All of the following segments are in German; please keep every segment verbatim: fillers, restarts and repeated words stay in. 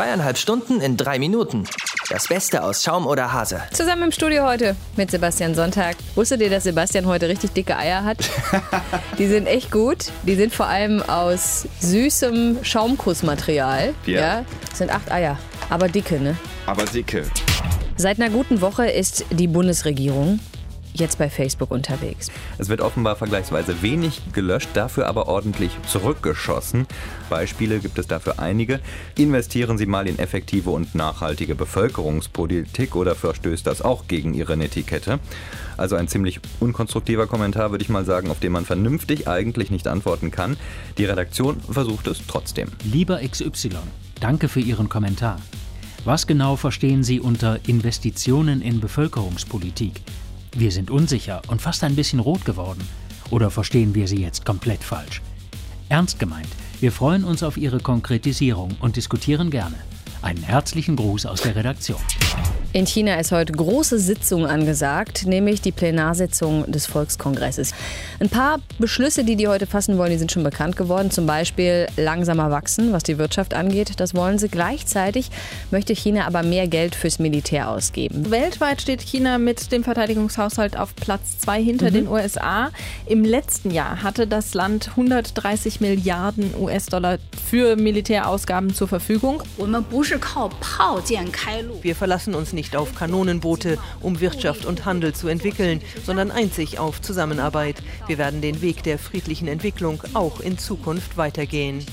Dreieinhalb Stunden in drei Minuten. Das Beste aus Schaum oder Hase. Zusammen im Studio heute mit Sebastian Sonntag. Wusstet ihr, dass Sebastian heute richtig dicke Eier hat? Die sind echt gut. Die sind vor allem aus süßem Schaumkussmaterial. Ja. Ja, das sind acht Eier. Aber dicke, ne? Aber dicke. Seit einer guten Woche ist die Bundesregierung jetzt bei Facebook unterwegs. Es wird offenbar vergleichsweise wenig gelöscht, dafür aber ordentlich zurückgeschossen. Beispiele gibt es dafür einige. Investieren Sie mal in effektive und nachhaltige Bevölkerungspolitik oder verstößt das auch gegen Ihre Netiquette? Also ein ziemlich unkonstruktiver Kommentar, würde ich mal sagen, auf den man vernünftig eigentlich nicht antworten kann. Die Redaktion versucht es trotzdem. Lieber X Y, danke für Ihren Kommentar. Was genau verstehen Sie unter Investitionen in Bevölkerungspolitik? Wir sind unsicher und fast ein bisschen rot geworden. Oder verstehen wir Sie jetzt komplett falsch? Ernst gemeint, wir freuen uns auf Ihre Konkretisierung und diskutieren gerne. Einen herzlichen Gruß aus der Redaktion. In China ist heute große Sitzung angesagt, nämlich die Plenarsitzung des Volkskongresses. Ein paar Beschlüsse, die die heute fassen wollen, die sind schon bekannt geworden. Zum Beispiel langsamer wachsen, was die Wirtschaft angeht. Das wollen sie. Gleichzeitig möchte China aber mehr Geld fürs Militär ausgeben. Weltweit steht China mit dem Verteidigungshaushalt auf Platz zwei hinter mhm. den U S A. Im letzten Jahr hatte das Land hundertdreißig Milliarden U S-Dollar für Militärausgaben zur Verfügung. Wir verlassen uns nicht auf Kanonenboote, um Wirtschaft und Handel zu entwickeln, sondern einzig auf Zusammenarbeit. Wir werden den Weg der friedlichen Entwicklung auch in Zukunft weitergehen.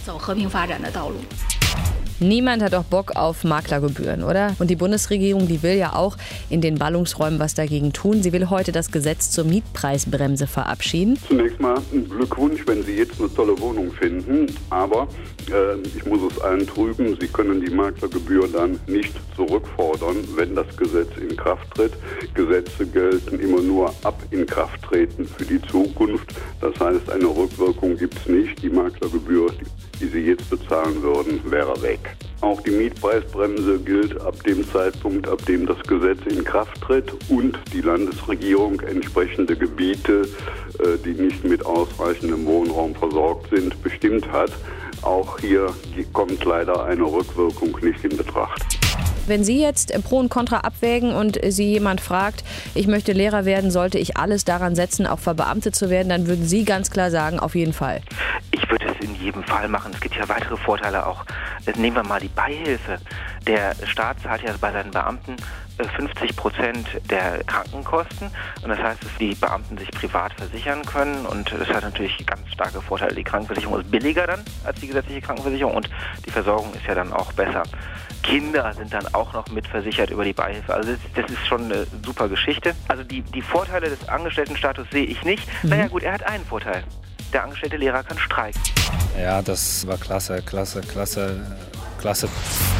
Niemand hat doch Bock auf Maklergebühren, oder? Und die Bundesregierung, die will ja auch in den Ballungsräumen was dagegen tun. Sie will heute das Gesetz zur Mietpreisbremse verabschieden. Zunächst mal ein Glückwunsch, wenn Sie jetzt eine tolle Wohnung finden. Aber äh, ich muss es allen trüben, Sie können die Maklergebühr dann nicht zurückfordern, wenn das Gesetz in Kraft tritt. Gesetze gelten immer nur ab Inkrafttreten für die Zukunft. Das heißt, eine Rückwirkung gibt es nicht. Die Maklergebühr, die die Sie jetzt bezahlen würden, wäre weg. Auch die Mietpreisbremse gilt ab dem Zeitpunkt, ab dem das Gesetz in Kraft tritt und die Landesregierung entsprechende Gebiete, die nicht mit ausreichendem Wohnraum versorgt sind, bestimmt hat. Auch hier kommt leider eine Rückwirkung nicht in Betracht. Wenn Sie jetzt Pro und Contra abwägen und Sie jemand fragt, ich möchte Lehrer werden, sollte ich alles daran setzen, auch verbeamtet zu werden, dann würden Sie ganz klar sagen, auf jeden Fall. Ich würde es in jedem Fall machen. Es gibt ja weitere Vorteile auch. Nehmen wir mal die Beihilfe. Der Staat zahlt ja bei seinen Beamten fünfzig Prozent der Krankenkosten. Und das heißt, dass die Beamten sich privat versichern können. Und das hat natürlich ganz starke Vorteile. Die Krankenversicherung ist billiger dann als die gesetzliche Krankenversicherung und die Versorgung ist ja dann auch besser. Kinder sind dann auch noch mitversichert über die Beihilfe. Also das, das ist schon eine super Geschichte. Also die, die Vorteile des Angestelltenstatus sehe ich nicht. Mhm. Naja gut, er hat einen Vorteil. Der angestellte Lehrer kann streiken. Ja, das war klasse, klasse, klasse, klasse.